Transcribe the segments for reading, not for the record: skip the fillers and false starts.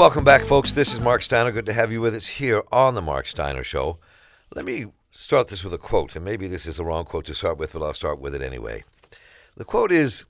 Welcome back, folks. This is Mark Steiner. Good to have you with us here on The Mark Steiner Show. Let me start this with a quote, and maybe this is the wrong quote to start with, but I'll start with it anyway. The quote is,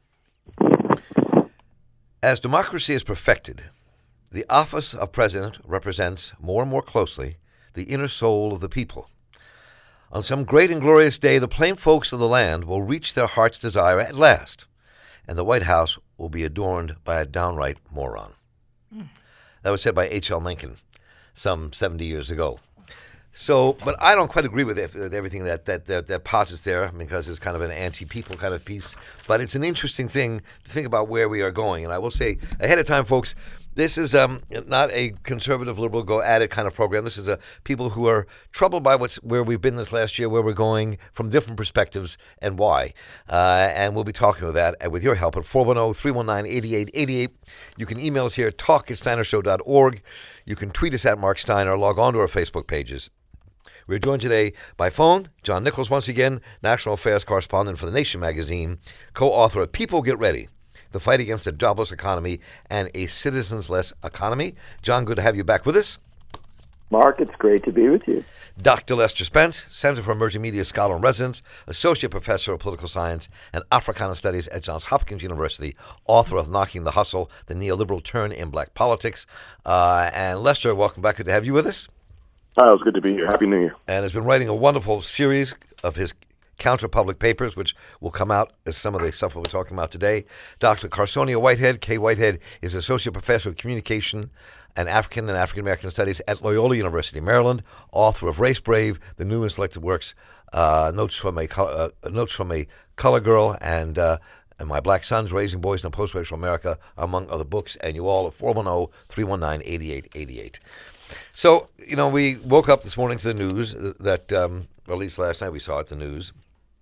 "As democracy is perfected, the office of president represents more and more closely the inner soul of the people. On some great and glorious day, the plain folks of the land will reach their heart's desire at last, and the White House will be adorned by a downright moron." That was said by H.L. Mencken some 70 years ago. So, but I don't quite agree with everything that posits there, because it's kind of an anti-people kind of piece. But it's an interesting thing to think about where we are going. And I will say ahead of time, folks, this is not a conservative, liberal, go at it kind of program. This is people who are troubled by where we've been this last year, where we're going from different perspectives, and why. And we'll be talking with that with your help at 410-319-8888. You can email us here at talk@steinershow.org. You can tweet us at Mark Steiner. Log on to our Facebook pages. We're joined today by phone, John Nichols once again, National Affairs Correspondent for The Nation magazine, co-author of People Get Ready, The Fight Against a Jobless Economy and a Citizens-Less Economy. John, good to have you back with us. Mark, it's great to be with you. Dr. Lester Spence, Center for Emerging Media Scholar in Residence, Associate Professor of Political Science and Africana Studies at Johns Hopkins University, author of Knocking the Hustle, The Neoliberal Turn in Black Politics. And Lester, welcome back. Good to have you with us. It was good to be here. Happy New Year. And has been writing a wonderful series of his counter-public papers, which will come out as some of the stuff we'll be talking about today. Dr. Carsonia Whitehead, Kay Whitehead, is Associate Professor of Communication and African-American Studies at Loyola University, Maryland, author of Race Brave, The New and Selected Works, Notes from a Color Girl, and My Black Sons, Raising Boys in a Post-Racial America, among other books. And you all at 410-319-8888. So, we woke up this morning to the news that, or at least last night we saw it, the news,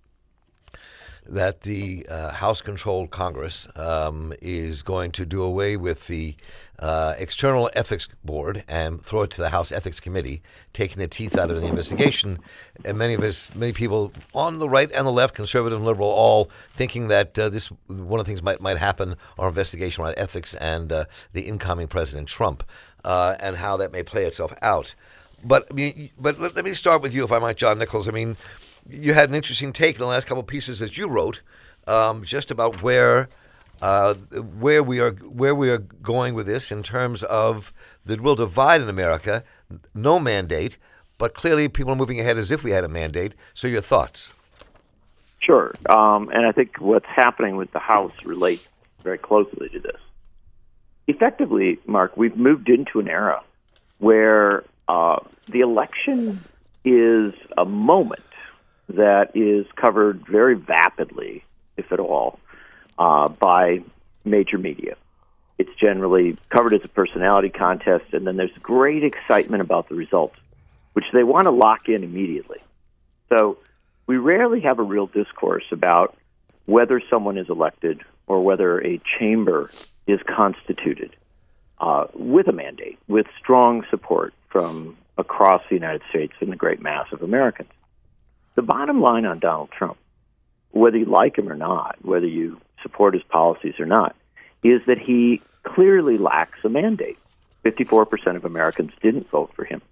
that the House-controlled Congress is going to do away with the External Ethics Board and throw it to the House Ethics Committee, taking the teeth out of the investigation. And many people on the right and the left, conservative and liberal, all thinking that this one of the things might happen on investigation around ethics and the incoming President Trump, and how that may play itself out. But let me start with you, if I might, John Nichols. I mean, you had an interesting take in the last couple of pieces that you wrote, just about where we are going with this in terms of the real divide in America. No mandate, but clearly people are moving ahead as if we had a mandate. So your thoughts? Sure. And I think what's happening with the House relates very closely to this. Effectively, Mark, we've moved into an era where the election is a moment that is covered very vapidly, if at all, by major media. It's generally covered as a personality contest, and then there's great excitement about the results, which they want to lock in immediately. So we rarely have a real discourse about whether someone is elected or whether a chamber is constituted with a mandate, with strong support from across the United States and the great mass of Americans. The bottom line on Donald Trump, whether you like him or not, whether you support his policies or not, is that he clearly lacks a mandate. 54% of Americans didn't vote for him.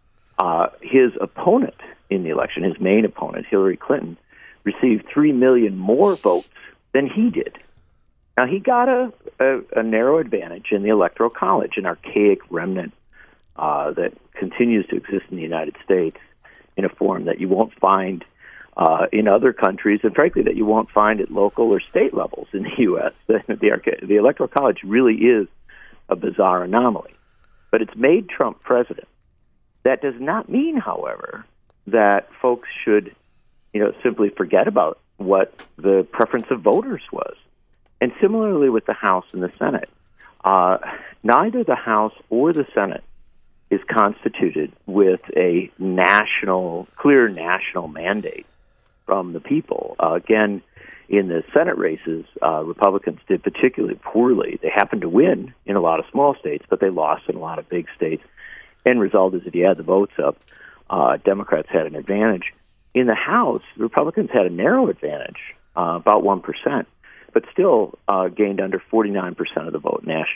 His opponent in the election, his main opponent, Hillary Clinton, received 3 million more votes than he did. Now, he got a narrow advantage in the Electoral College, an archaic remnant that continues to exist in the United States in a form that you won't find in other countries, and frankly, that you won't find at local or state levels in the U.S. The Electoral College really is a bizarre anomaly. But it's made Trump president. That does not mean, however, that folks should simply forget about what the preference of voters was. And similarly with the House and the Senate, neither the House or the Senate is constituted with a clear national mandate from the people. Again, in the Senate races, Republicans did particularly poorly. They happened to win in a lot of small states, but they lost in a lot of big states. End result is that you add the votes up, Democrats had an advantage. In the House, Republicans had a narrow advantage, about 1%. But still gained under 49% of the vote nationally.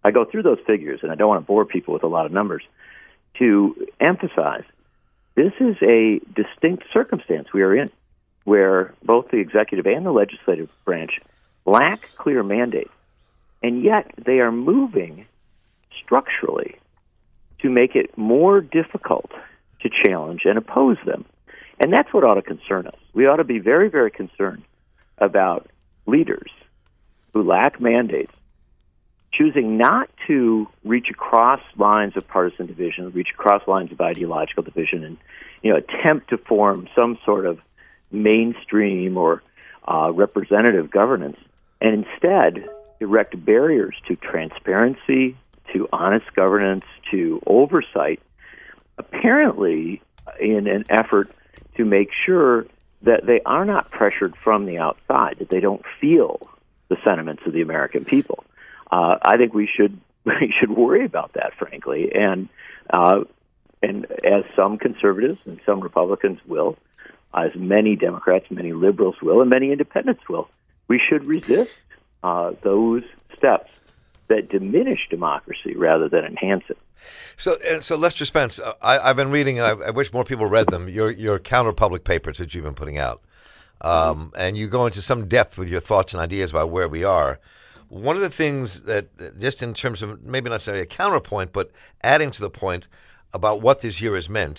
I go through those figures, and I don't want to bore people with a lot of numbers, to emphasize this is a distinct circumstance we are in, where both the executive and the legislative branch lack clear mandates, and yet they are moving structurally to make it more difficult to challenge and oppose them. And that's what ought to concern us. We ought to be very, very concerned about leaders who lack mandates choosing not to reach across lines of partisan division, reach across lines of ideological division, and attempt to form some sort of mainstream or representative governance, and instead erect barriers to transparency, to honest governance, to oversight, apparently in an effort to make sure that they are not pressured from the outside, that they don't feel the sentiments of the American people. I think we should worry about that, frankly, and as some conservatives and some Republicans will, as many Democrats, many liberals will, and many independents will, we should resist those steps that diminish democracy rather than enhance it. So Lester Spence, I've been reading, I wish more people read them, your counter-public papers that you've been putting out. And you go into some depth with your thoughts and ideas about where we are. One of the things that, just in terms of maybe not necessarily a counterpoint, but adding to the point about what this year has meant,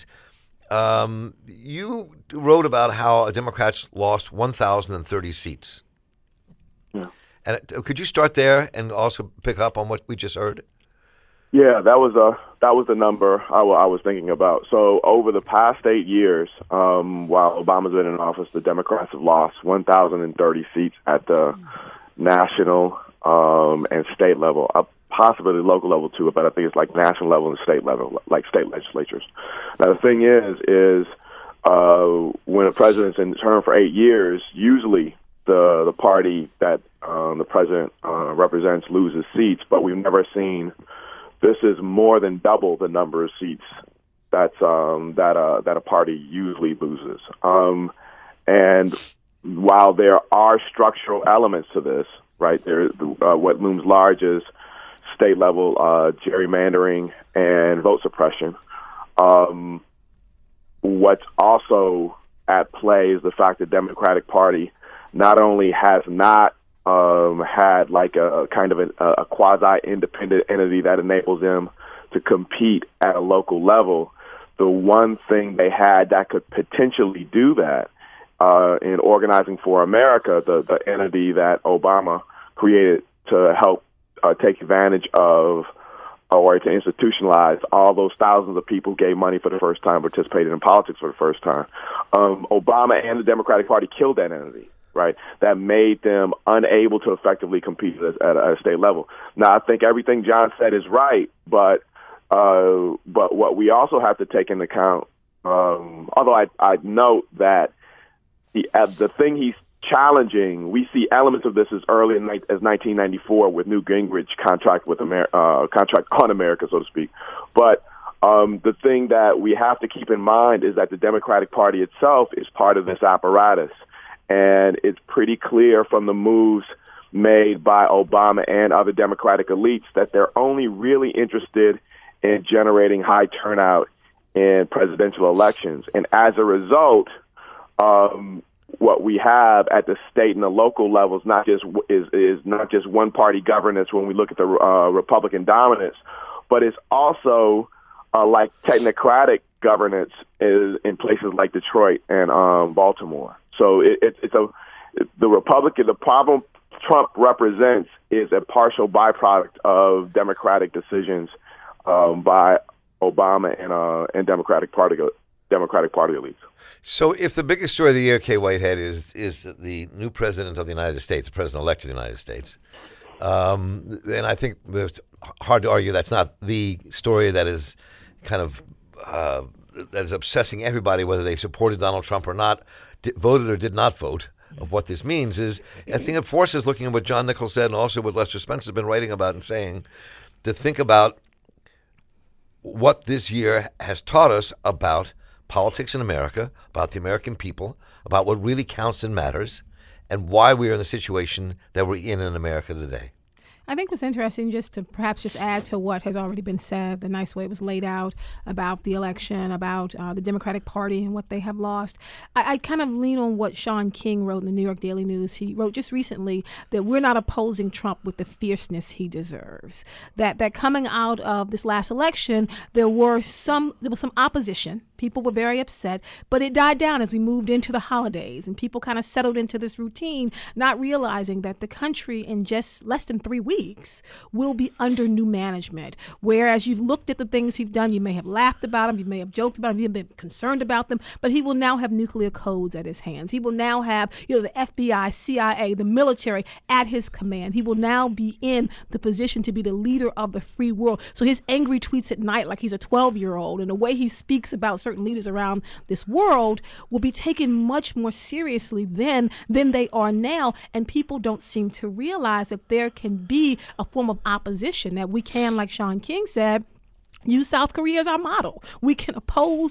you wrote about how Democrats lost 1,030 seats. Yeah. And could you start there and also pick up on what we just heard? Yeah, that was the number I was thinking about. So over the past 8 years, while Obama's been in office, the Democrats have lost 1,030 seats at the national and state level, possibly local level too, but I think it's like national level and state level, like state legislatures. Now the thing is when a president's in term for 8 years, usually the party that the president represents loses seats, but we've never seen. This is more than double the number of seats that a party usually loses. And while there are structural elements to this, right, there what looms large is state level gerrymandering and vote suppression. What's also at play is the fact that the Democratic Party not only has not had like a kind of a quasi-independent entity that enables them to compete at a local level. The one thing they had that could potentially do that in Organizing for America, the entity that Obama created to help take advantage of or to institutionalize all those thousands of people who gave money for the first time, participated in politics for the first time. Obama and the Democratic Party killed that entity. Right, that made them unable to effectively compete at a state level. Now, I think everything John said is right, but what we also have to take into account, although I note that the thing he's challenging, we see elements of this as early as 1994 with Newt Gingrich contract on America, so to speak. But the thing that we have to keep in mind is that the Democratic Party itself is part of this apparatus. And it's pretty clear from the moves made by Obama and other Democratic elites that they're only really interested in generating high turnout in presidential elections. And as a result, what we have at the state and the local levels is not just one party governance when we look at the Republican dominance, but it's also like technocratic governance is in places like Detroit and Baltimore. So the problem Trump represents is a partial byproduct of Democratic decisions by Obama and Democratic Party elites. So if the biggest story of the year, Kay Whitehead, is the new president of the United States, the president-elect of the United States, then I think it's hard to argue that's not the story that is kind of that is obsessing everybody, whether they supported Donald Trump or not, voted or did not vote. Of what this means is, I think it forces looking at what John Nichols said and also what Lester Spence has been writing about and saying, to think about what this year has taught us about politics in America, about the American people, about what really counts and matters, and why we are in the situation that we're in America today. I think what's interesting, just to perhaps just add to what has already been said, the nice way it was laid out about the election, about the Democratic Party and what they have lost. I kind of lean on what Sean King wrote in the New York Daily News. He wrote just recently that we're not opposing Trump with the fierceness he deserves. That coming out of this last election, there was some opposition. People were very upset, but it died down as we moved into the holidays and people kind of settled into this routine, not realizing that the country in just less than 3 weeks will be under new management. Whereas you've looked at the things he's done, you may have laughed about them, you may have joked about them, you've been concerned about them, but he will now have nuclear codes at his hands. He will now have, the FBI, CIA, the military at his command. He will now be in the position to be the leader of the free world. So his angry tweets at night like he's a 12-year-old and the way he speaks about certain leaders around this world will be taken much more seriously than they are now. And people don't seem to realize that there can be a form of opposition, that we can, like Sean King said, use South Korea as our model. We can oppose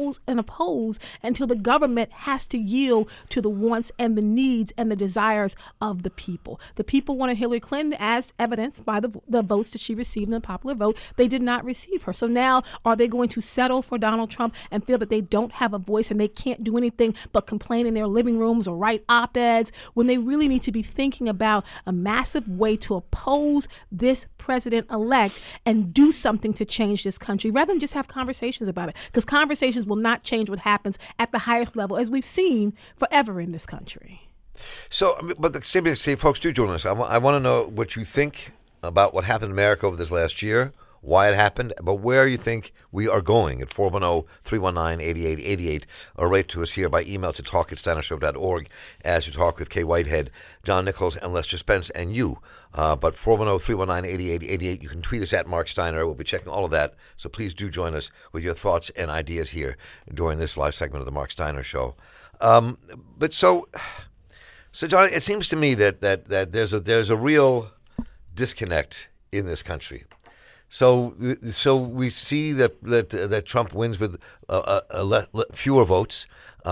until the government has to yield to the wants and the needs and the desires of the people. The people wanted Hillary Clinton, as evidenced by the votes that she received in the popular vote. They did not receive her. So now are they going to settle for Donald Trump and feel that they don't have a voice and they can't do anything but complain in their living rooms or write op-eds, when they really need to be thinking about a massive way to oppose this president-elect and do something to change this country rather than just have conversations about it, because conversations will not change what happens at the highest level, as we've seen forever in this country. So, but the CBC folks do join us. I want to know what you think about what happened in America over this last year, why it happened, but where you think we are going at 410-319-8888, or write to us here by email to talk@steinershow.org as you talk with Kay Whitehead, John Nichols, and Lester Spence, and you. But 410-319-8888, you can tweet us at Mark Steiner. We'll be checking all of that, so please do join us with your thoughts and ideas here during this live segment of the Mark Steiner Show. But so John, it seems to me that there's a real disconnect in this country. So we see that Trump wins with fewer votes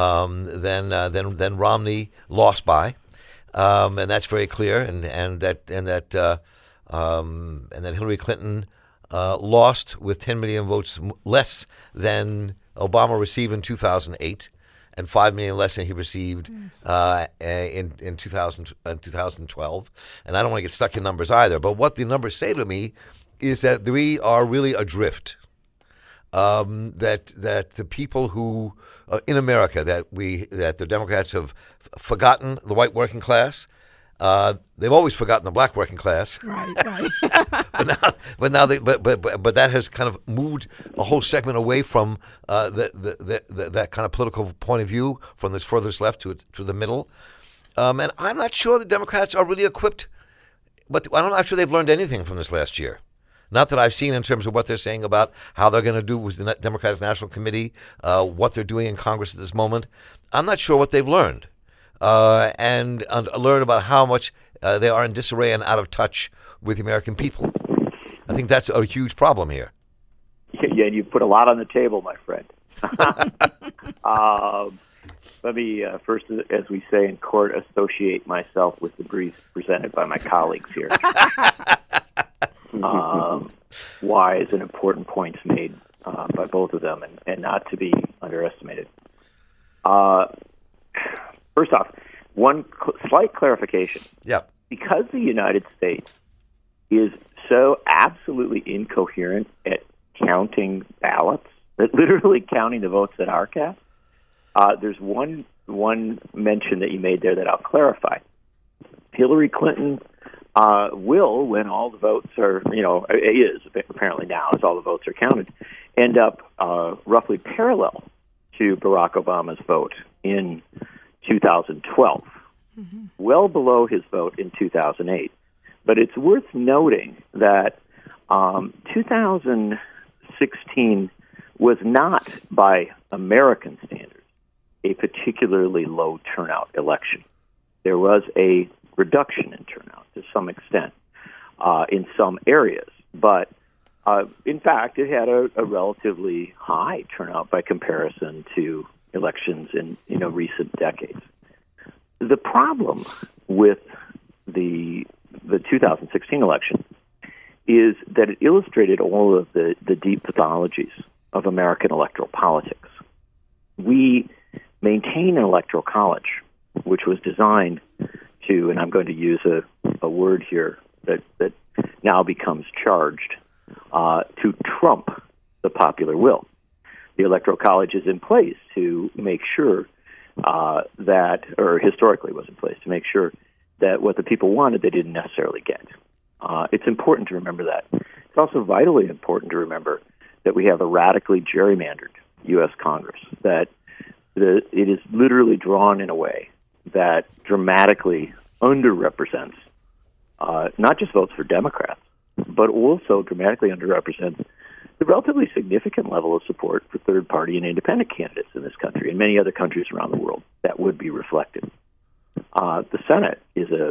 than Romney lost by, and that's very clear. And that Hillary Clinton lost with 10 million votes less than Obama received in 2008, and 5 million less than he received in 2012. And I don't want to get stuck in numbers either. But what the numbers say to me is that we are really adrift. That the people who in America, that the Democrats have forgotten the white working class. They've always forgotten the black working class. Right. but that has kind of moved a whole segment away from that kind of political point of view, from this furthest left to the middle. And I'm not sure the Democrats are really equipped. But I'm not sure they've learned anything from this last year. Not that I've seen in terms of what they're saying about how they're going to do with the Democratic National Committee, what they're doing in Congress at this moment. I'm not sure what they've learned, and learn about how much they are in disarray and out of touch with the American people. I think that's a huge problem here. Yeah, and you put a lot on the table, my friend. Let me first, as we say in court, associate myself with the briefs presented by my colleagues here. Wise and important points made by both of them, and not to be underestimated. First off, one slight clarification. Yeah. Because the United States is so absolutely incoherent at counting ballots, literally counting the votes that are cast, there's one mention that you made there that I'll clarify. Hillary Clinton will, when all the votes are, is apparently now, as all the votes are counted, end up roughly parallel to Barack Obama's vote in 2012, well below his vote in 2008. But it's worth noting that 2016 was not, by American standards, a particularly low turnout election. There was a reduction in turnout to some extent in some areas, but in fact, it had a relatively high turnout by comparison to elections in recent decades. The problem with the the 2016 election is that it illustrated all of the deep pathologies of American electoral politics. We maintain an electoral college, which was designed to, and I'm going to use a word here that now becomes charged, to trump the popular will. The Electoral College is in place to make sure that, or historically was in place, to make sure that what the people wanted they didn't necessarily get. It's important to remember that. It's also vitally important to remember that we have a radically gerrymandered U.S. Congress, that it is literally drawn in a way that dramatically underrepresents not just votes for Democrats, but also dramatically underrepresents the relatively significant level of support for third-party and independent candidates in this country and many other countries around the world that would be reflected. The Senate is a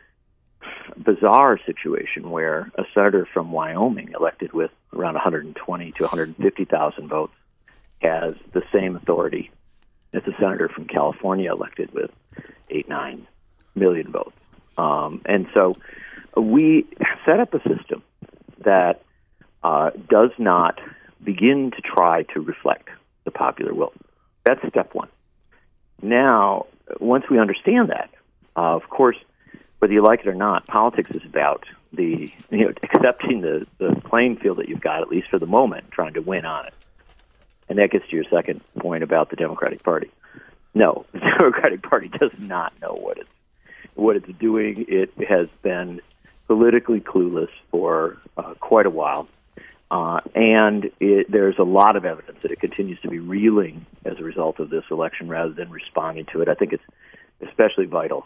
bizarre situation where a senator from Wyoming, elected with around 120 to 150,000 votes, has the same authority as a senator from California, elected with 8-9 million votes. And so we set up a system that does not begin to try to reflect the popular will. That's step one. Now, once we understand that, of course, whether you like it or not, politics is about accepting the playing field that you've got, at least for the moment, trying to win on it. And that gets to your second point about the Democratic Party. No, the Democratic Party does not know what it's doing. It has been politically clueless for quite a while. And there's a lot of evidence that it continues to be reeling as a result of this election rather than responding to it. I think it's especially vital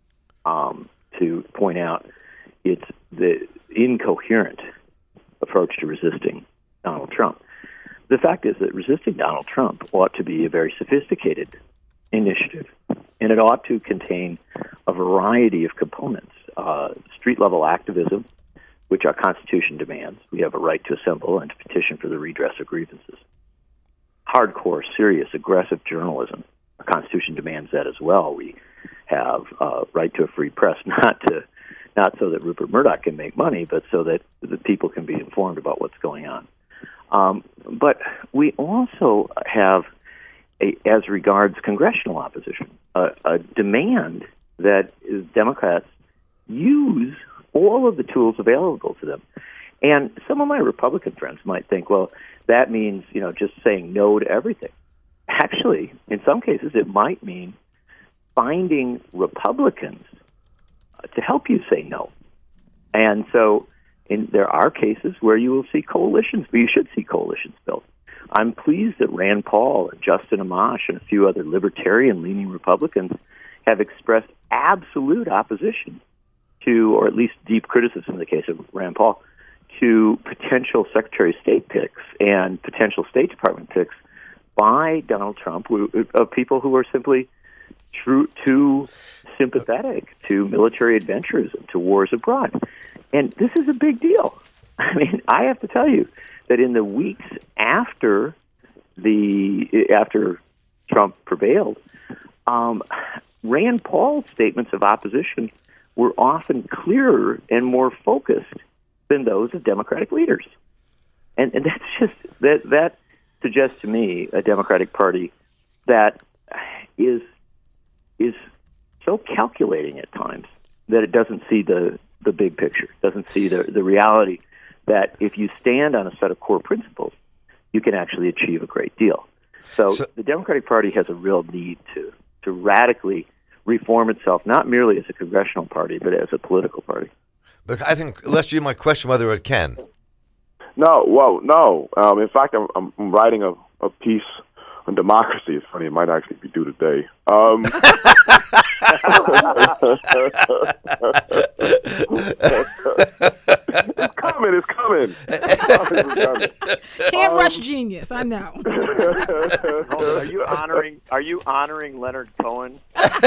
to point out it's the incoherent approach to resisting Donald Trump. The fact is that resisting Donald Trump ought to be a very sophisticated initiative, and it ought to contain a variety of components. Street-level activism, which our Constitution demands. We have a right to assemble and to petition for the redress of grievances. Hardcore, serious, aggressive journalism. Our Constitution demands that as well. We have a right to a free press, not so that Rupert Murdoch can make money, but so that the people can be informed about what's going on. But we also have, as regards congressional opposition, a demand that Democrats use all of the tools available to them. And some of my Republican friends might think, well, that means, just saying no to everything. Actually, in some cases, it might mean finding Republicans to help you say no. And so there are cases where you will see coalitions, but you should see coalitions built. I'm pleased that Rand Paul and Justin Amash and a few other libertarian-leaning Republicans have expressed absolute opposition to, or at least deep criticism in the case of Rand Paul, to potential Secretary of State picks and potential State Department picks by Donald Trump of people who are simply too sympathetic to military adventures and to wars abroad. And this is a big deal. I mean, I have to tell you that in the weeks after Trump prevailed, Rand Paul's statements of opposition were often clearer and more focused than those of Democratic leaders. And that's just, that suggests to me a Democratic Party that is so calculating at times that it doesn't see the big picture, doesn't see the reality that if you stand on a set of core principles, you can actually achieve a great deal. So the Democratic Party has a real need to radically reform itself, not merely as a congressional party, but as a political party. But I think, Lester, you might question whether it can. No. In fact, I'm writing a piece on democracy. It's funny, it might actually be due today. It's coming. Can't rush genius, I know. Are you honoring Leonard Cohen?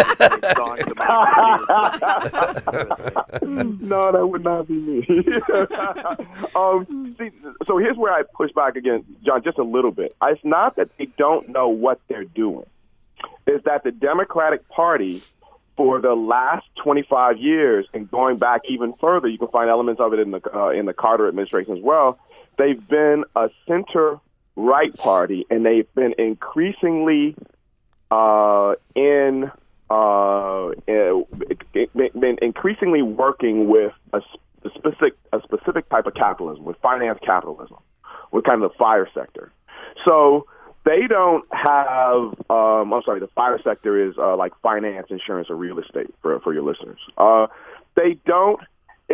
No, that would not be me. So here's where I push back again, John, just a little bit. It's not that they don't know what they're doing. It's that the Democratic Party for the last 25 years, and going back even further, you can find elements of it in the Carter administration as well. They've been a center-right party, and they've been increasingly been increasingly working with a specific type of capitalism, with finance capitalism, with kind of the FIRE sector. So they don't have. The FIRE sector is like finance, insurance, or real estate for your listeners. They don't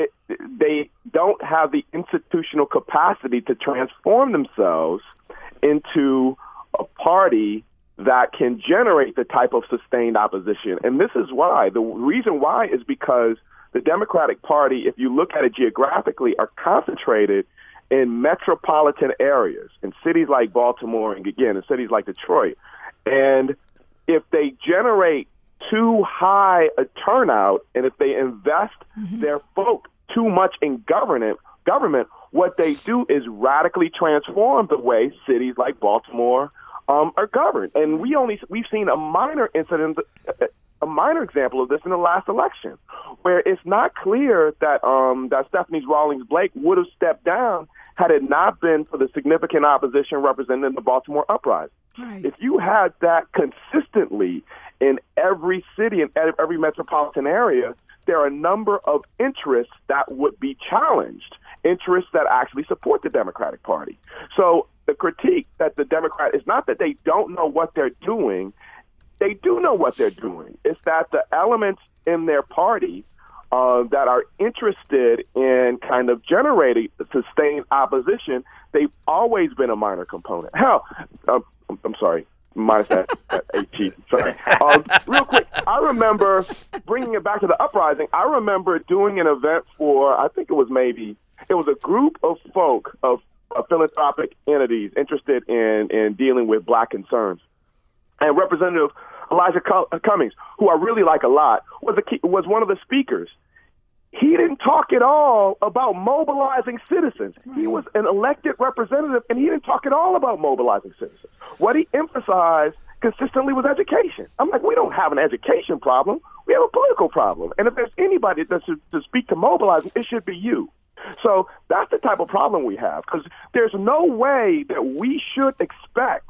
have the institutional capacity to transform themselves into a party that can generate the type of sustained opposition. And this is why. The reason why is because the Democratic Party, if you look at it geographically, are concentrated in metropolitan areas, in cities like Baltimore, and again, in cities like Detroit. And if they generate too high a turnout, and if they invest their folk too much in government, what they do is radically transform the way cities like Baltimore are governed. And we've seen a minor example of this in the last election, where it's not clear that that Stephanie Rawlings Blake would have stepped down had it not been for the significant opposition represented in the Baltimore uprising. Right. If you had that consistently in every city and every metropolitan area, there are a number of interests that would be challenged, interests that actually support the Democratic Party. So the critique that the Democrat is not that they don't know what they're doing. They do know what they're doing. It's that the elements in their party that are interested in kind of generating sustained opposition, they've always been a minor component. Hell, I'm sorry, minus that AT. Sorry. Real quick, I remember bringing it back to the uprising. I remember doing an event for, I think it was a group of folk of philanthropic entities interested in dealing with Black concerns. And Representative Elijah Cummings, who I really like a lot, was one of the speakers. He didn't talk at all about mobilizing citizens. He was an elected representative, and he didn't talk at all about mobilizing citizens. What he emphasized consistently was education. I'm like, we don't have an education problem. We have a political problem. And if there's anybody that should to speak to mobilizing, it should be you. So that's the type of problem we have, because there's no way that we should expect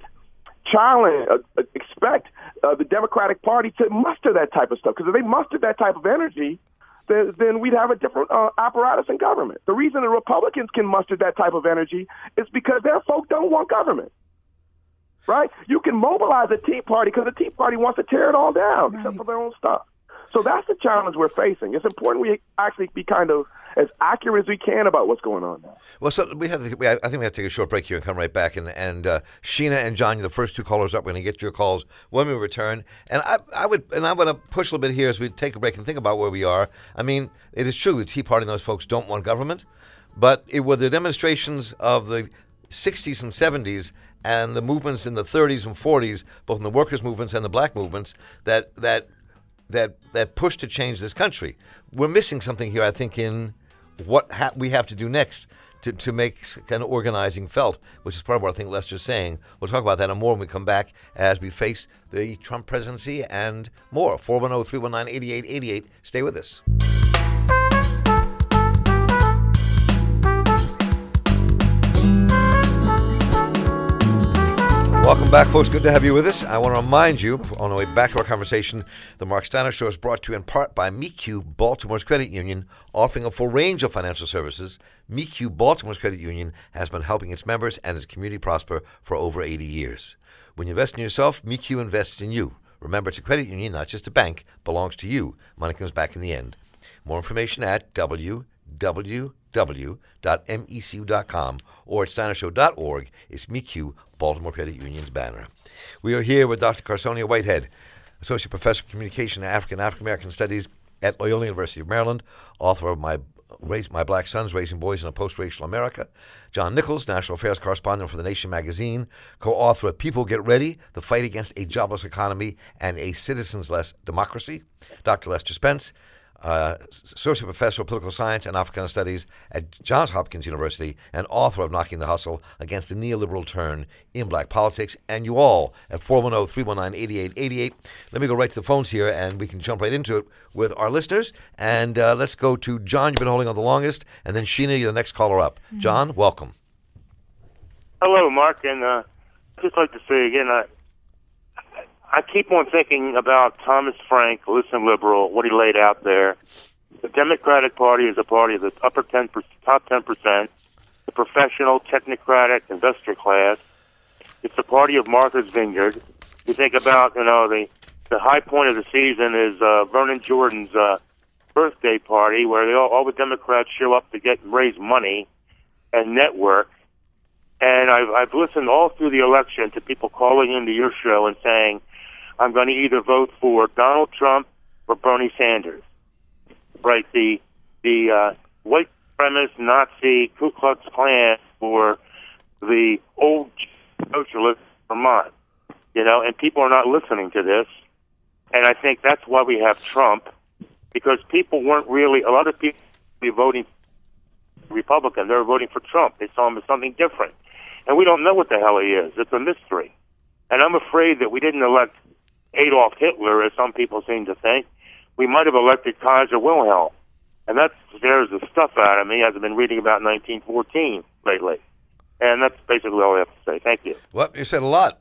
the Democratic Party to muster that type of stuff. Because if they mustered that type of energy, then we'd have a different apparatus in government. The reason the Republicans can muster that type of energy is because their folk don't want government. Right? You can mobilize a Tea Party because the Tea Party wants to tear it all down, except for their own stuff. So that's the challenge we're facing. It's important we actually be kind of as accurate as we can about what's going on now. Well, so I think we have to take a short break here and come right back. And Sheena and John, you're the first two callers up. We're going to get your calls when we return. And I want to push a little bit here as we take a break and think about where we are. I mean, it is true the Tea Party and those folks don't want government, but it were the demonstrations of the 60s and 70s and the movements in the 30s and 40s, both in the workers' movements and the Black movements, that push to change this country. We're missing something here, I think, in what we have to do next to make kind of organizing felt, which is part of what I think Lester's saying. We'll talk about that and more when we come back as we face the Trump presidency and more. 410-319-8888. Stay with us. Welcome back, folks. Good to have you with us. I want to remind you, on the way back to our conversation, the Mark Steiner Show is brought to you in part by MECU, Baltimore's credit union, offering a full range of financial services. MECU, Baltimore's credit union, has been helping its members and its community prosper for over 80 years. When you invest in yourself, MECU invests in you. Remember, it's a credit union, not just a bank. Belongs to you. Money comes back in the end. More information at www.mecu.com or at steinershow.org. It's MECU, Baltimore Credit Union's banner. We are here with Dr. Carsonia Whitehead, Associate Professor of Communication and African American Studies at Loyola University of Maryland, author of My Black Sons, Raising Boys in a Post-Racial America. John Nichols, National Affairs Correspondent for The Nation magazine, co-author of People Get Ready, The Fight Against a Jobless Economy and a Citizens-Less Democracy. Dr. Lester Spence, Associate Professor of Political Science and Africana Studies at Johns Hopkins University, and author of Knocking the Hustle Against the Neoliberal Turn in Black Politics. And you all at 410-319-8888. Let me go right to the phones here, and we can jump right into it with our listeners. And let's go to John. You've been holding on the longest, and then Sheena, you're the next caller up. John, welcome. Hello, Mark, and I'd just like to say again, I keep on thinking about Thomas Frank, Listen Liberal, what he laid out there. The Democratic Party is a party of the top 10%, the professional, technocratic investor class. It's the party of Martha's Vineyard. You think about, the high point of the season is Vernon Jordan's birthday party, where all the Democrats show up to raise money and network. And I've listened all through the election to people calling into your show and saying, I'm going to either vote for Donald Trump or Bernie Sanders. Right, the white supremacist Nazi Ku Klux Klan or the old socialist Vermont, and people are not listening to this. And I think that's why we have Trump, because people weren't really, a lot of people were voting Republican. They were voting for Trump. They saw him as something different. And we don't know what the hell he is. It's a mystery. And I'm afraid that we didn't elect Adolf Hitler, as some people seem to think. We might have elected Kaiser Wilhelm. And that scares the stuff out of me, as I've been reading about 1914 lately. And that's basically all I have to say. Thank you. Well, you said a lot.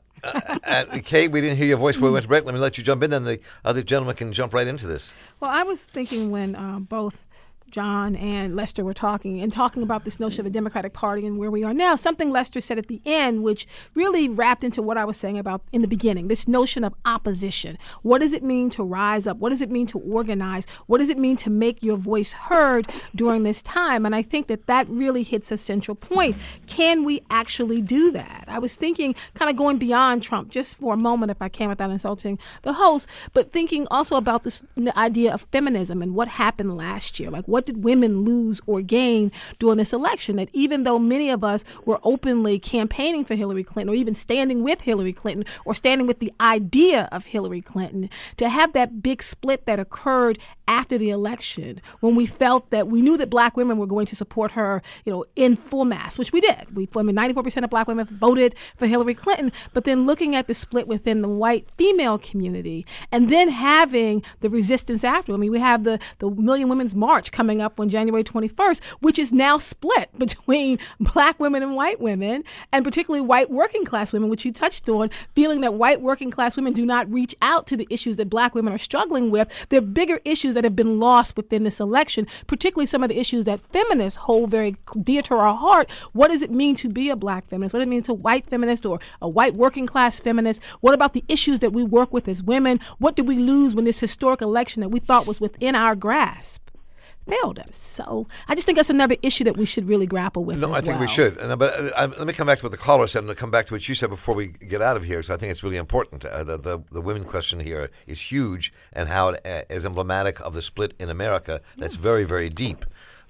Kate, we didn't hear your voice before we went to break. Let me let you jump in, then the other gentleman can jump right into this. Well, I was thinking when both John and Lester were talking about this notion of a Democratic Party and where we are now, something Lester said at the end, which really wrapped into what I was saying about in the beginning, this notion of opposition. What does it mean to rise up? What does it mean to organize? What does it mean to make your voice heard during this time? And I think that really hits a central point. Can we actually do that? I was thinking, kind of going beyond Trump just for a moment, if I can, without insulting the host, but thinking also about this idea of feminism and what happened last year. Like, what did women lose or gain during this election? That even though many of us were openly campaigning for Hillary Clinton, or even standing with Hillary Clinton, or standing with the idea of Hillary Clinton, to have that big split that occurred after the election, when we felt that we knew that black women were going to support her, in full mass, which we did. 94% of black women voted for Hillary Clinton, but then looking at the split within the white female community, and then having the resistance after. We have the Million Women's March coming up on January 21st, which is now split between black women and white women, and particularly white working class women, which you touched on, feeling that white working class women do not reach out to the issues that black women are struggling with. There are bigger issues that have been lost within this election, particularly some of the issues that feminists hold very dear to our heart. What does it mean to be a black feminist? What does it mean to a white feminist or a white working class feminist? What about the issues that we work with as women? What did we lose when this historic election that we thought was within our grasp failed us? So I just think that's another issue that we should really grapple with. No, I think we should. But let me come back to what the caller said, and I'll come back to what you said before we get out of here, because I think it's really important. The women question here is huge, and how it is emblematic of the split in America that's very, very deep.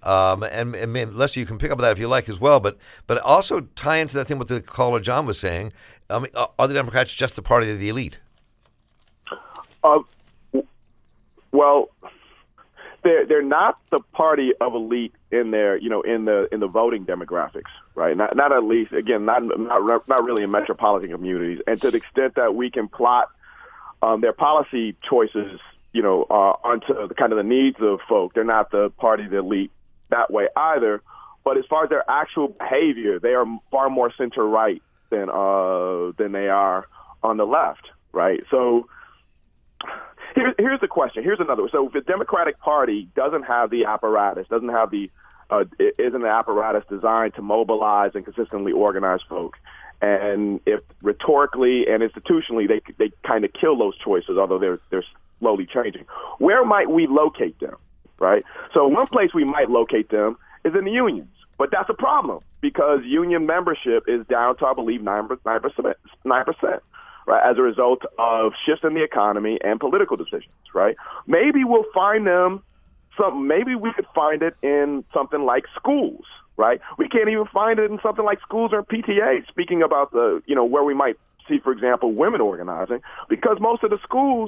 And Lester, you can pick up on that if you like as well, but also tie into that thing what the caller John was saying. Are the Democrats just the party of the elite? Well, they're not the party of elite in their, in the voting demographics, right? Not at least, again, not really in metropolitan communities. And to the extent that we can plot their policy choices, onto the kind of the needs of folk, they're not the party of the elite that way either. But as far as their actual behavior, they are far more center right than they are on the left, right? So here's the question. Here's another one. So if the Democratic Party doesn't have the apparatus, isn't an apparatus designed to mobilize and consistently organize folk, and if rhetorically and institutionally they kind of kill those choices, although they're slowly changing, where might we locate them, right? So one place we might locate them is in the unions. But that's a problem, because union membership is down to, I believe, 9%. Right, as a result of shifts in the economy and political decisions, right? Maybe we'll find them maybe we could find it in something like schools, right? We can't even find it in something like schools or PTA, speaking about where we might see, for example, women organizing, because most of the schools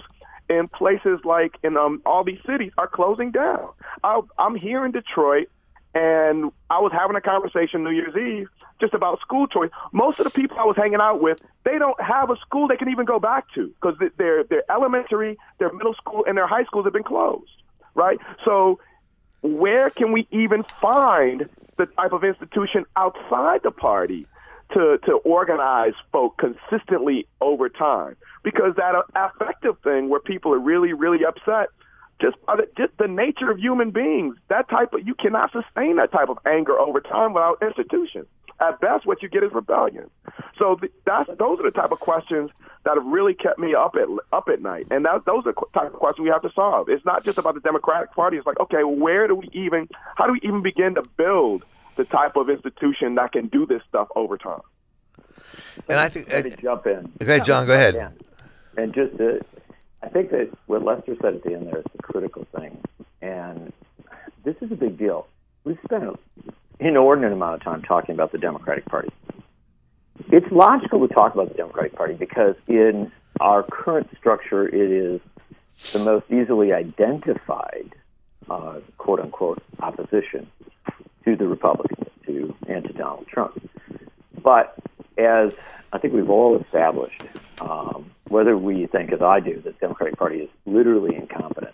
in places like in all these cities are closing down. I'm here in Detroit, and I was having a conversation New Year's Eve just about school choice. Most of the people I was hanging out with, they don't have a school they can even go back to because their elementary, their middle school, and their high schools have been closed, right? So where can we even find the type of institution outside the party to organize folk consistently over time? Because that affective thing where people are really, really upset, just the nature of human beings, you cannot sustain that type of anger over time without institutions. At best, what you get is rebellion. So those are the type of questions that have really kept me up at night. And those are the type of questions we have to solve. It's not just about the Democratic Party. It's like, okay, well, how do we even begin to build the type of institution that can do this stuff over time? And I think to jump in. Okay, John, go ahead. Yeah. And just I think that what Lester said at the end there is the critical thing. And this is a big deal. We've spent an inordinate amount of time talking about the Democratic Party. It's logical to talk about the Democratic Party because in our current structure, it is the most easily identified, quote-unquote, opposition to the Republicans and to Donald Trump. But as I think we've all established, whether we think, as I do, that the Democratic Party is literally incompetent,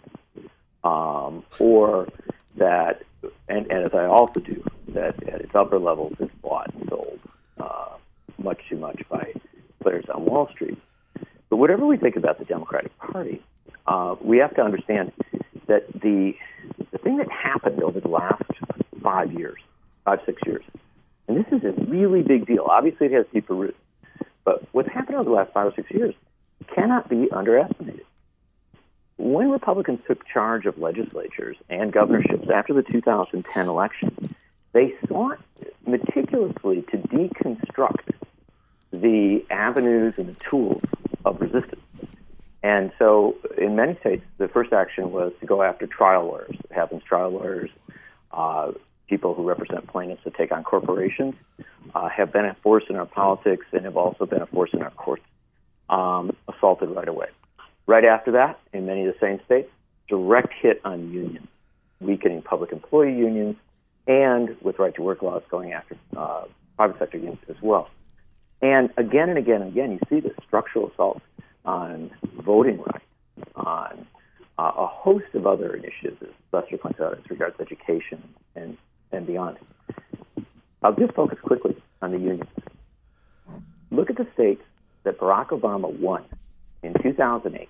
or that, and as I also do, that at its upper levels it's bought and sold much too much by players on Wall Street. But whatever we think about the Democratic Party, we have to understand that the thing that happened over the last 5 6 years, and this is a really big deal. Obviously, it has deeper roots. But what's happened over the last 5 or 6 years cannot be underestimated. When Republicans took charge of legislatures and governorships after the 2010 election, they sought meticulously to deconstruct the avenues and the tools of resistance. And so in many states, the first action was to go after trial lawyers. It happens trial lawyers, people who represent plaintiffs that take on corporations, have been a force in our politics and have also been a force in our courts, assaulted right away. Right after that, in many of the same states, direct hit on unions, weakening public employee unions, and with right-to-work laws going after private sector unions as well. And again and again and again, you see this structural assault on voting rights, on a host of other initiatives, as Lester points out, as regards education and beyond. I'll just focus quickly on the unions. Look at the states that Barack Obama won in 2008.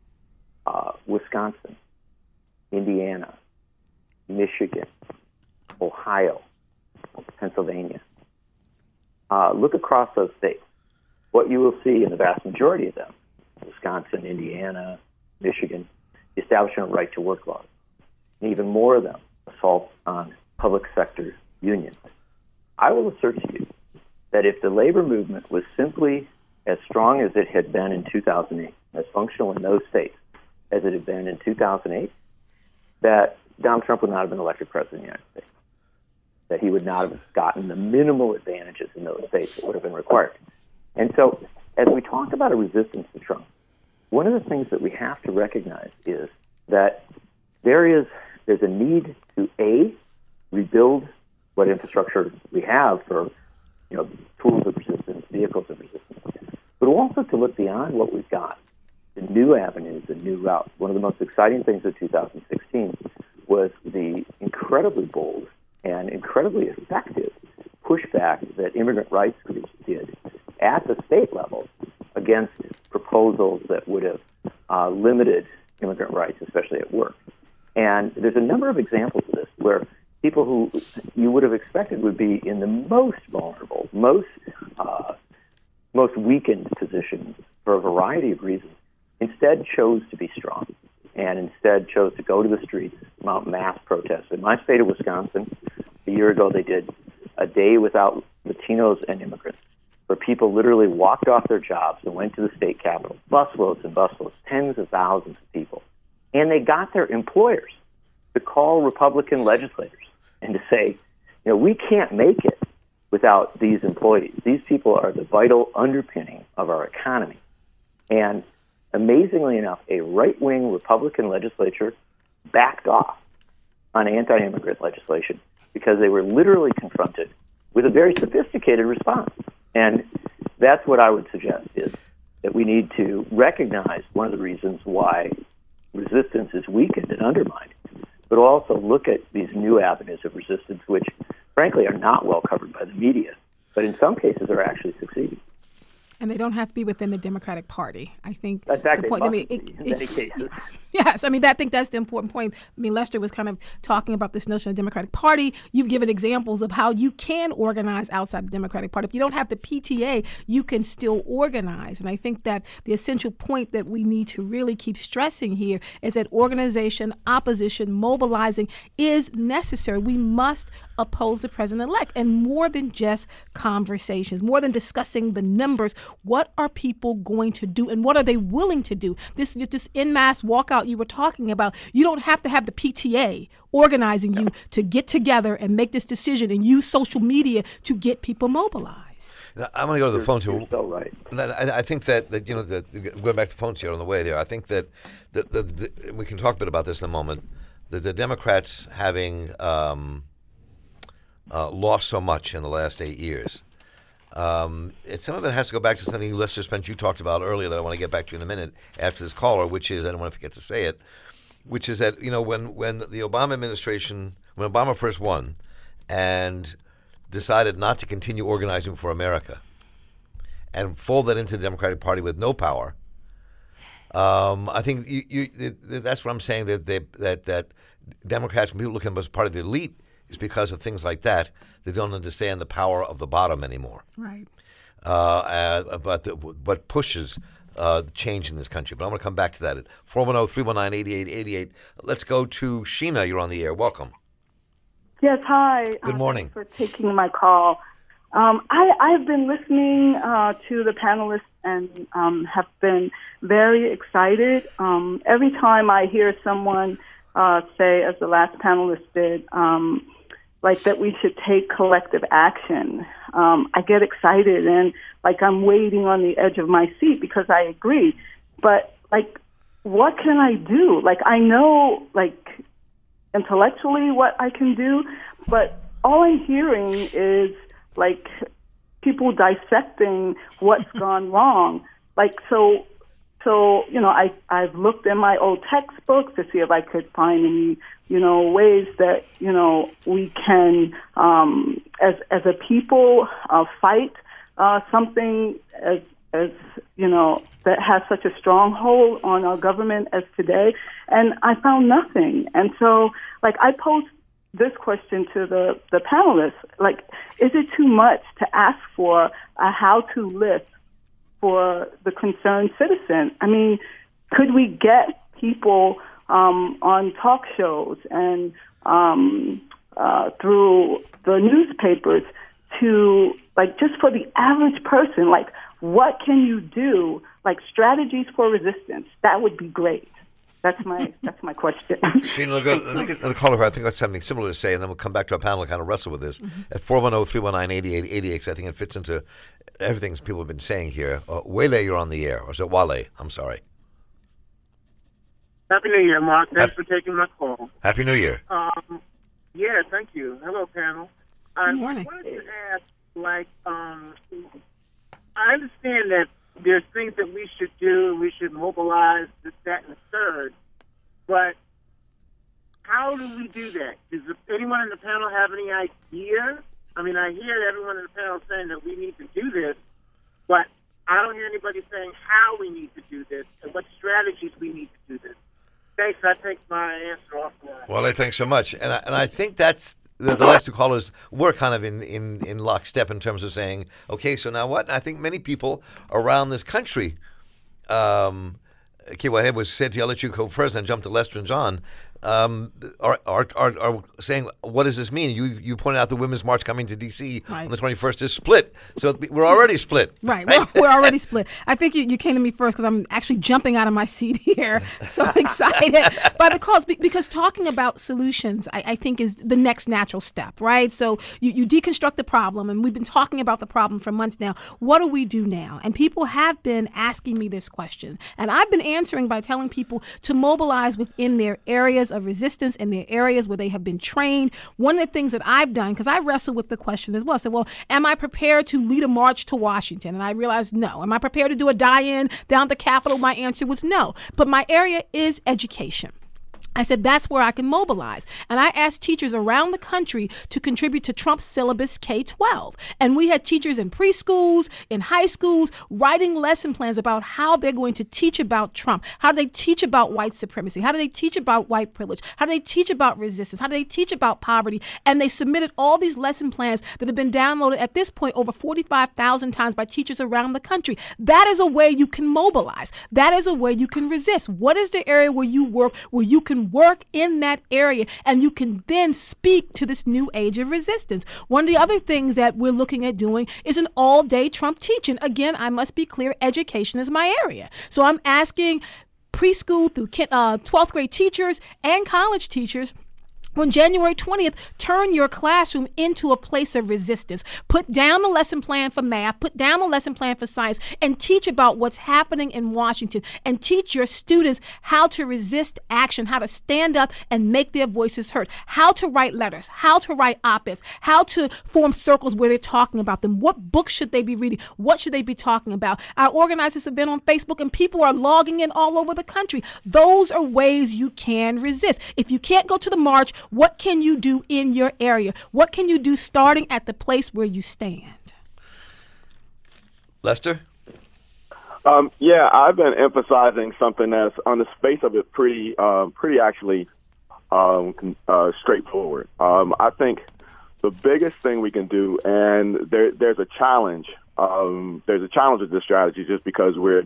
Wisconsin, Indiana, Michigan, Ohio, Pennsylvania. Look across those states. What you will see in the vast majority of them, Wisconsin, Indiana, Michigan, the establishment of right-to-work laws. And even more of them, assaults on public sector unions. I will assert to you that if the labor movement was simply as strong as it had been in 2008, as functional in those states as it had been in 2008, that Donald Trump would not have been elected president of the United States, that he would not have gotten the minimal advantages in those states that would have been required. And so as we talk about a resistance to Trump, one of the things that we have to recognize is that there's a need to, A, rebuild what infrastructure we have for tools of resistance, vehicles of resistance, but also to look beyond what we've got, the new avenues, the new routes. One of the most exciting things of 2016 was the incredibly bold and incredibly effective pushback that immigrant rights groups did at the state level against proposals that would have limited immigrant rights, especially at work. And there's a number of examples of this where people who you would have expected would be in the most vulnerable, most weakened positions for a variety of reasons, instead chose to be strong and instead chose to go to the streets, mount mass protests. In my state of Wisconsin, a year ago they did a day without Latinos and immigrants, where people literally walked off their jobs and went to the state capitol, busloads and busloads, tens of thousands of people. And they got their employers to call Republican legislators and to say, we can't make it without these employees. These people are the vital underpinning of our economy. And amazingly enough, a right-wing Republican legislature backed off on anti-immigrant legislation because they were literally confronted with a very sophisticated response. And that's what I would suggest, is that we need to recognize one of the reasons why resistance is weakened and undermined, but also look at these new avenues of resistance, which, frankly, are not well covered by the media, but in some cases are actually succeeding. And they don't have to be within the Democratic Party. I think. In fact, the point, they must be in many cases. Yes, I think that's the important point. Lester was kind of talking about this notion of Democratic Party. You've given examples of how you can organize outside the Democratic Party. If you don't have the PTA, you can still organize. And I think that the essential point that we need to really keep stressing here is that organization, opposition, mobilizing is necessary. We must oppose the president-elect, and more than just conversations, more than discussing the numbers. What are people going to do, and what are they willing to do? This en masse walkout you were talking about, you don't have to have the PTA organizing you to get together and make this decision and use social media to get people mobilized. Now, I'm going to go to the phones here. You're so right. I think that going back to the phones here on the way there, I think that we can talk a bit about this in a moment, that the Democrats having lost so much in the last 8 years. Some of it has to go back to something Lester Spence, you talked about earlier that I want to get back to in a minute after this caller, which is, I don't want to forget to say it, which is that, when the Obama administration, when Obama first won and decided not to continue organizing for America and fold that into the Democratic Party with no power, I think that's what I'm saying, that Democrats, when people look at them as part of the elite, is because of things like that. They don't understand the power of the bottom anymore. Right. But pushes change in this country. But I'm going to come back to that at 410-319-8888. Let's go to Sheena. You're on the air. Welcome. Yes, hi. Good morning. Thanks for taking my call. I've been listening to the panelists and have been very excited. Every time I hear someone say, as the last panelist did, like that we should take collective action, I get excited and like I'm waiting on the edge of my seat because I agree. But like, what can I do? Like, I know like intellectually what I can do, but all I'm hearing is like people dissecting what's gone wrong. Like, so I've looked in my old textbooks to see if I could find any, ways that, we can, as a people, fight something as that has such a stronghold on our government as today. And I found nothing. And so, like, I posed this question to the panelists, like, is it too much to ask for a how-to list for the concerned citizen? I mean, could we get people on talk shows and through the newspapers to, like, just for the average person, like, what can you do, like strategies for resistance? That would be great. That's my question. Sheena, let me get another caller. I think that's something similar to say, and then we'll come back to our panel and kind of wrestle with this. At 410-319-8888, I think it fits into everything people have been saying here. Wale, you're on the air. Or is it Wale? I'm sorry. Happy New Year, Mark. Thanks for taking my call. Happy New Year. Yeah, thank you. Hello, panel. Good morning. I wanted to ask, I understand that there's things that we should do, we should mobilize, this, that, and the third, but how do we do that? Does anyone in the panel have any idea? I mean, I hear everyone in the panel saying that we need to do this, but I don't hear anybody saying how we need to do this and what strategies we need to do this. Thanks. I take my answer offline. Well, thanks so much. And I think that's the last two callers were kind of in lockstep in terms of saying, okay, so now what? And I think many people around this country, okay, what I was said to you, I'll let you go first and jump to Lester and John. are saying, what does this mean? You pointed out the Women's March coming to D.C. Right. on the 21st is split. So we're already split. Right. We're already split. I think you came to me first because I'm actually jumping out of my seat here. So I'm excited by the cause because talking about solutions, I think, is the next natural step, right? So you deconstruct the problem, and we've been talking about the problem for months now. What do we do now? And people have been asking me this question. And I've been answering by telling people to mobilize within their areas of resistance in their areas where they have been trained. One of the things that I've done, because I wrestle with the question as well, I said, well, am I prepared to lead a march to Washington? And I realized no. Am I prepared to do a die-in down at the Capitol? My answer was no. But my area is education. I said, that's where I can mobilize. And I asked teachers around the country to contribute to Trump's syllabus K-12. And we had teachers in preschools, in high schools, writing lesson plans about how they're going to teach about Trump. How do they teach about white supremacy? How do they teach about white privilege? How do they teach about resistance? How do they teach about poverty? And they submitted all these lesson plans that have been downloaded at this point over 45,000 times by teachers around the country. That is a way you can mobilize. That is a way you can resist. What is the area where you work, where you can work in that area and you can then speak to this new age of resistance? One of the other things that we're looking at doing is an all-day Trump teaching. Again, I must be clear, education is my area. So I'm asking preschool through 12th grade teachers and college teachers, on January 20th, turn your classroom into a place of resistance. Put down the lesson plan for math, put down the lesson plan for science, and teach about what's happening in Washington, and teach your students how to resist action, how to stand up and make their voices heard, how to write letters, how to write op-eds, how to form circles where they're talking about them. What books should they be reading? What should they be talking about? I organized this event on Facebook, and people are logging in all over the country. Those are ways you can resist. If you can't go to the march, what can you do in your area? What can you do starting at the place where you stand? Lester? Yeah, I've been emphasizing something that's on the face of it pretty actually straightforward. I think the biggest thing we can do, and there's a challenge. There's a challenge with this strategy just because we're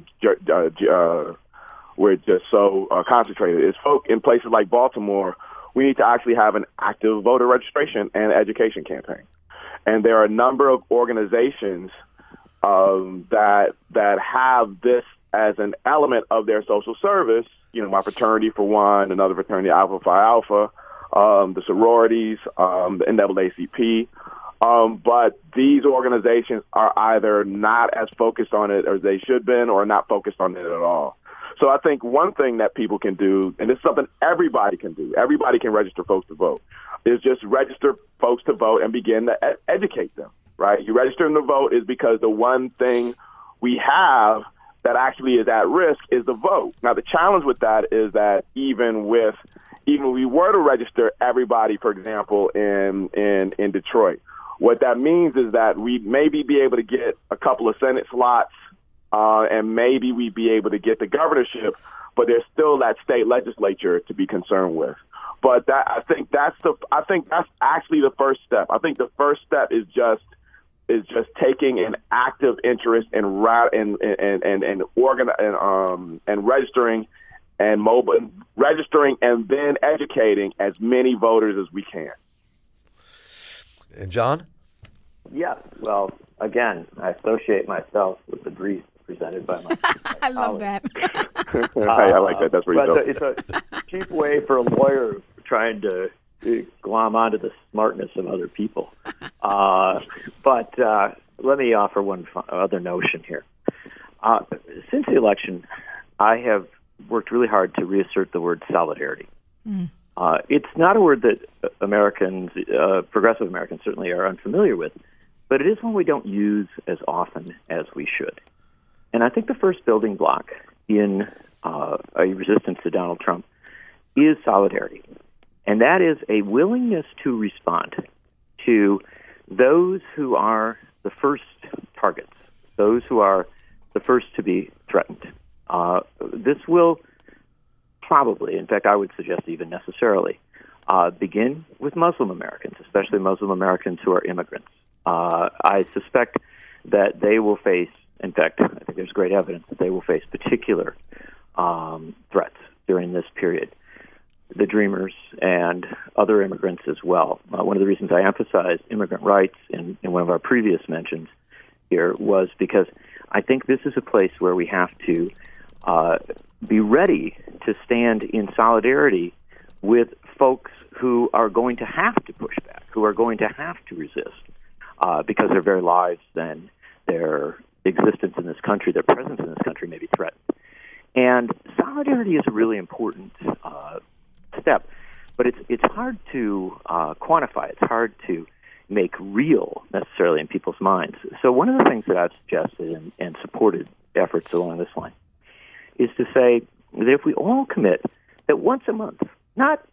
just so concentrated. It's folk in places like Baltimore. We need to actually have an active voter registration and education campaign. And there are a number of organizations that have this as an element of their social service. You know, my fraternity, for one, another fraternity, Alpha Phi Alpha, the sororities, the NAACP. But these organizations are either not as focused on it as they should been or not focused on it at all. So I think one thing that people can do, and it's something everybody can do, everybody can register folks to vote, is just register folks to vote and begin to educate them, right? You register them to vote is because the one thing we have that actually is at risk is the vote. Now, the challenge with that is that even if we were to register everybody, for example, in Detroit, what that means is that we'd maybe be able to get a couple of Senate slots, and maybe we'd be able to get the governorship, but there's still that state legislature to be concerned with. But I think that's actually the first step. I think the first step is just taking an active interest in registering and then educating as many voters as we can. And John? Yeah, well, again, I associate myself with the grief presented by my I love that. I like that. That's pretty dope. It's a cheap way for a lawyer trying to glom onto the smartness of other people. But let me offer one other notion here. Since the election, I have worked really hard to reassert the word solidarity. Mm. It's not a word that Americans, progressive Americans certainly are unfamiliar with, but it is one we don't use as often as we should. And I think the first building block in a resistance to Donald Trump is solidarity. And that is a willingness to respond to those who are the first targets, those who are the first to be threatened. This will probably, in fact, I would suggest even necessarily, begin with Muslim Americans, especially Muslim Americans who are immigrants. I suspect that they will face, in fact, I think there's great evidence that they will face particular threats during this period. the Dreamers and other immigrants as well. One of the reasons I emphasized immigrant rights in one of our previous mentions here was because I think this is a place where we have to be ready to stand in solidarity with folks who are going to have to push back, who are going to have to resist, because their very lives, then their existence in this country, their presence in this country may be threatened. And solidarity is a really important step, but it's hard to quantify. It's hard to make real necessarily in people's minds. So one of the things that I've suggested and supported efforts along this line is to say that if we all commit that once a month, not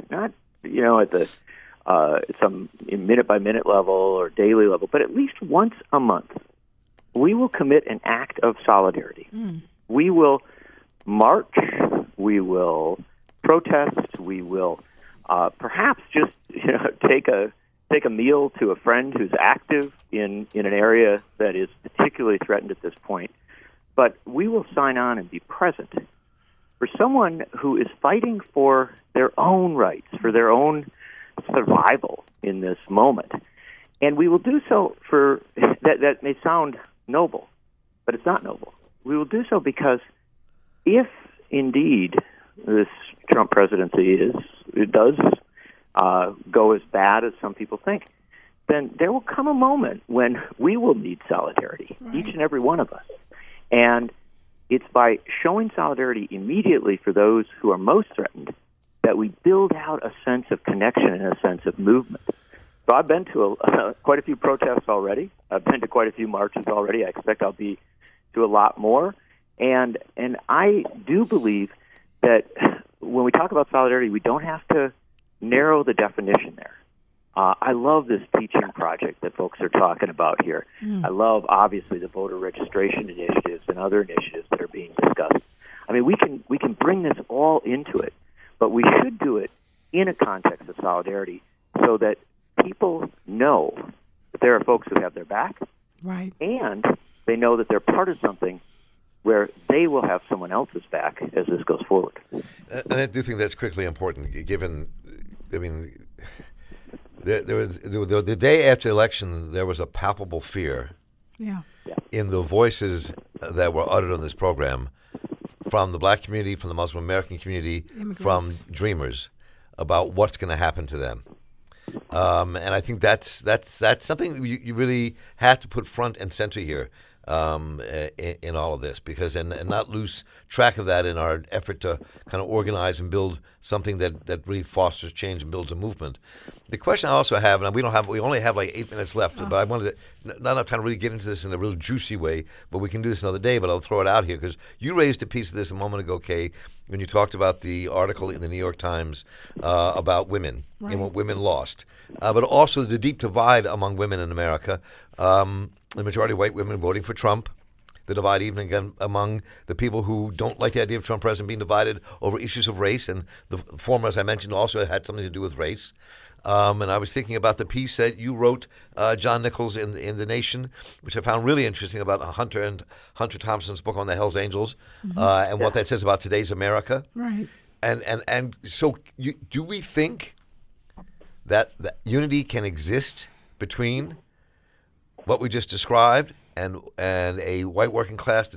at the some minute by minute level or daily level, but at least once a month, we will commit an act of solidarity. We will march, we will protest, we will perhaps just take a meal to a friend who's active in an area that is particularly threatened at this point. But we will sign on and be present for someone who is fighting for their own rights, for their own survival in this moment. And we will do so for, that may sound noble, but it's not noble. We will do so because if indeed this Trump presidency does go as bad as some people think, then there will come a moment when we will need solidarity, each and every one of us. And it's by showing solidarity immediately for those who are most threatened that we build out a sense of connection and a sense of movement. So I've been to quite a few protests already. I've been to quite a few marches already. I expect I'll be to a lot more. And I do believe that when we talk about solidarity, we don't have to narrow the definition there. I love this teaching project that folks are talking about here. I love, obviously, the voter registration initiatives and other initiatives that are being discussed. I mean, we can bring this all into it, but we should do it in a context of solidarity so that people know that there are folks who have their back, right, and they know that they're part of something where they will have someone else's back as this goes forward. And I do think that's critically important, given, I mean, the day after the election, there was a palpable fear in the voices that were uttered on this program from the black community, from the Muslim American community, from Dreamers, about what's going to happen to them. And I think that's something you really have to put front and center here in all of this, because and not lose track of that in our effort to kind of organize and build something that really fosters change and builds a movement. The question I also have, and we only have like 8 minutes left, but I wanted to, not enough time to really get into this in a real juicy way, but we can do this another day, but I'll throw it out here because you raised a piece of this a moment ago, Kay, when you talked about the article in the New York Times about women and what women lost, but also the deep divide among women in America. The majority of white women voting for Trump, the divide even again among the people who don't like the idea of Trump president being divided over issues of race, and the former, as I mentioned, also had something to do with race. And I was thinking about the piece that you wrote, John Nichols, in The Nation, which I found really interesting about Hunter Thompson's book on the Hells Angels, and what that says about today's America. Right. And so do we think that unity can exist between what we just described and a white working class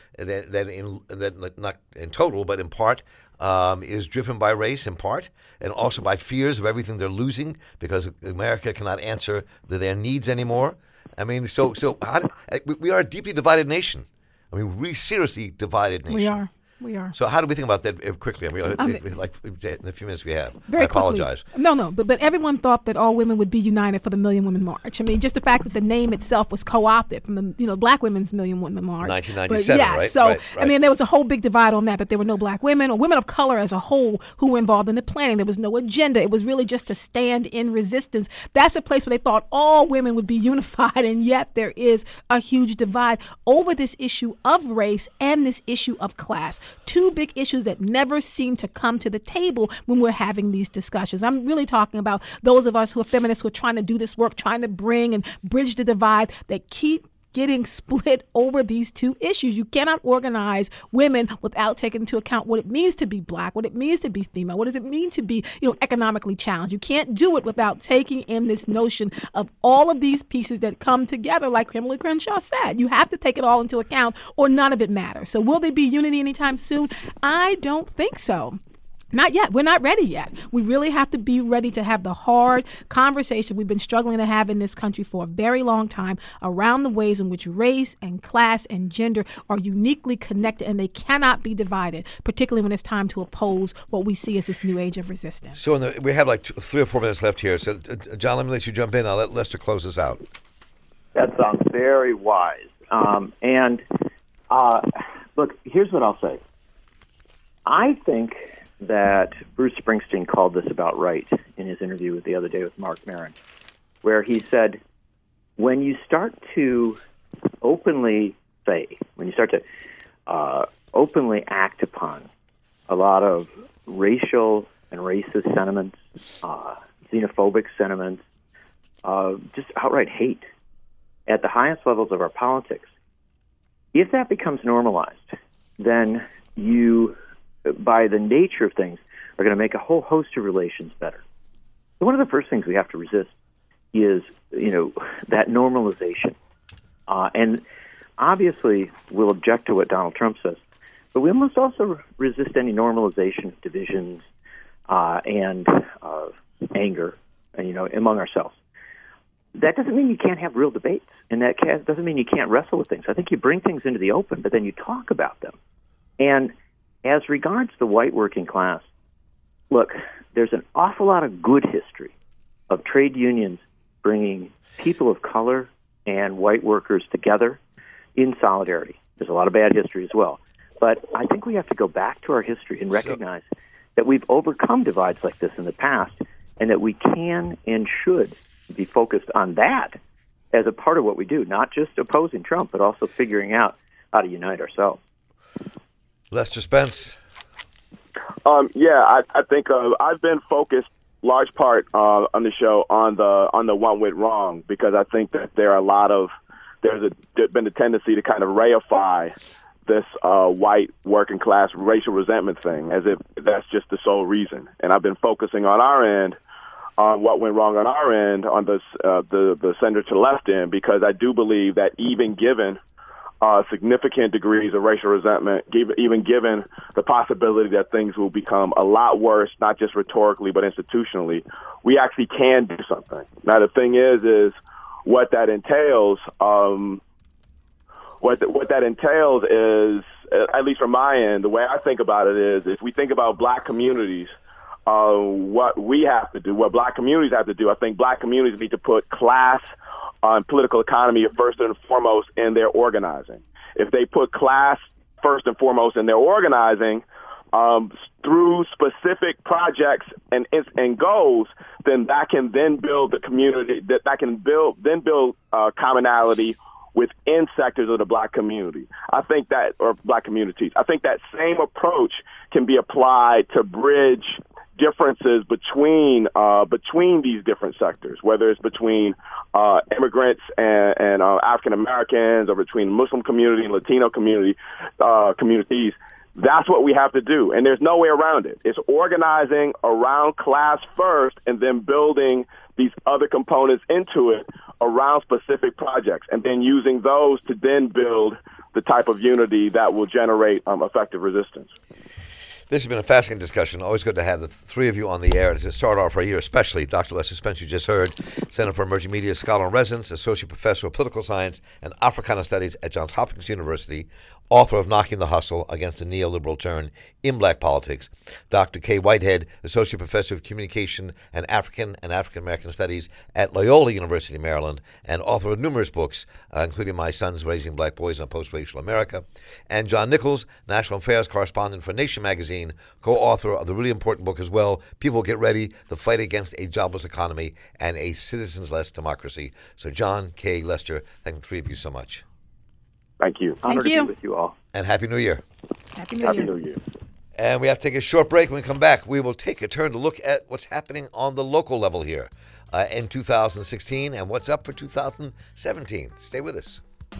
that not in total but in part is driven by race in part, and also by fears of everything they're losing because America cannot answer their needs anymore? I mean, so we are a deeply divided nation. I mean, really seriously divided nation. We are. So how do we think about that quickly? I mean, like in the few minutes we have. Very I apologize. Quickly. No, but everyone thought that all women would be united for the Million Women March. I mean, just the fact that the name itself was co-opted from the Black Women's Million Women March. 1997, right? So, right. I mean, there was a whole big divide on that there were no black women or women of color as a whole who were involved in the planning. There was no agenda. It was really just to stand in resistance. That's a place where they thought all women would be unified, and yet there is a huge divide over this issue of race and this issue of class. Two big issues that never seem to come to the table when we're having these discussions. I'm really talking about those of us who are feminists who are trying to do this work, trying to bring and bridge the divide, that keep getting split over these two issues. You cannot organize women without taking into account what it means to be black, what it means to be female, what does it mean to be, economically challenged. You can't do it without taking in this notion of all of these pieces that come together, like Kimberly Crenshaw said. You have to take it all into account, or none of it matters. So will there be unity anytime soon? I don't think so. Not yet. We're not ready yet. We really have to be ready to have the hard conversation we've been struggling to have in this country for a very long time around the ways in which race and class and gender are uniquely connected, and they cannot be divided, particularly when it's time to oppose what we see as this new age of resistance. So we have like 3 or 4 minutes left here. So, John, let me let you jump in. I'll let Lester close us out. That sounds very wise. Look, here's what I'll say. I think that Bruce Springsteen called this about right in his interview the other day with Mark Maron, where he said, when you start to openly openly act upon a lot of racial and racist sentiments, xenophobic sentiments, just outright hate at the highest levels of our politics, if that becomes normalized, then you, by the nature of things, are going to make a whole host of relations better. So one of the first things we have to resist is, that normalization. And obviously, we'll object to what Donald Trump says, but we must also resist any normalization of divisions and anger, among ourselves. That doesn't mean you can't have real debates, and that doesn't mean you can't wrestle with things. I think you bring things into the open, but then you talk about them. And as regards the white working class, look, there's an awful lot of good history of trade unions bringing people of color and white workers together in solidarity. There's a lot of bad history as well. But I think we have to go back to our history and recognize that we've overcome divides like this in the past, and that we can and should be focused on that as a part of what we do, not just opposing Trump, but also figuring out how to unite ourselves. Lester Spence. I think I've been focused large part on the show on the what went wrong, because I think that there's been a tendency to kind of reify this white working class racial resentment thing as if that's just the sole reason. And I've been focusing on our end on what went wrong on our end, on the center to left end, because I do believe that even given significant degrees of racial resentment, even given the possibility that things will become a lot worse, not just rhetorically but institutionally, we actually can do something. Now, the thing is what that entails. What that entails is, at least from my end, the way I think about it is, if we think about black communities, what we have to do, what black communities have to do, I think black communities need to put class and political economy first and foremost in their organizing. If they put class first and foremost in their organizing, through specific projects and goals, then that can then build the community, that can build commonality within sectors of the black community. Or black communities. I think that same approach can be applied to bridge differences between these different sectors, whether it's between immigrants and African Americans, or between Muslim community and Latino communities. That's what we have to do, and there's no way around it. It's organizing around class first, and then building these other components into it around specific projects, and then using those to then build the type of unity that will generate effective resistance. This has been a fascinating discussion. Always good to have the three of you on the air to start off our year, especially Dr. Lester Spence, you just heard, Center for Emerging Media Scholar in Residence, Associate Professor of Political Science and Africana Studies at Johns Hopkins University, author of Knocking the Hustle Against the Neoliberal Turn in Black Politics, Dr. Kay Whitehead, Associate Professor of Communication and African American Studies at Loyola University, Maryland, and author of numerous books, including My Sons Raising Black Boys in a Post-Racial America, and John Nichols, National Affairs Correspondent for Nation Magazine, co-author of the really important book as well, People Get Ready, The Fight Against a Jobless Economy and a Citizens-Less Democracy. So John, Kay, Lester, thank the three of you so much. Thank you. Honored to be with you all. And Happy New Year. Happy New Year. New Year. And we have to take a short break. When we come back, we will take a turn to look at what's happening on the local level here in 2016 and what's up for 2017. Stay with us.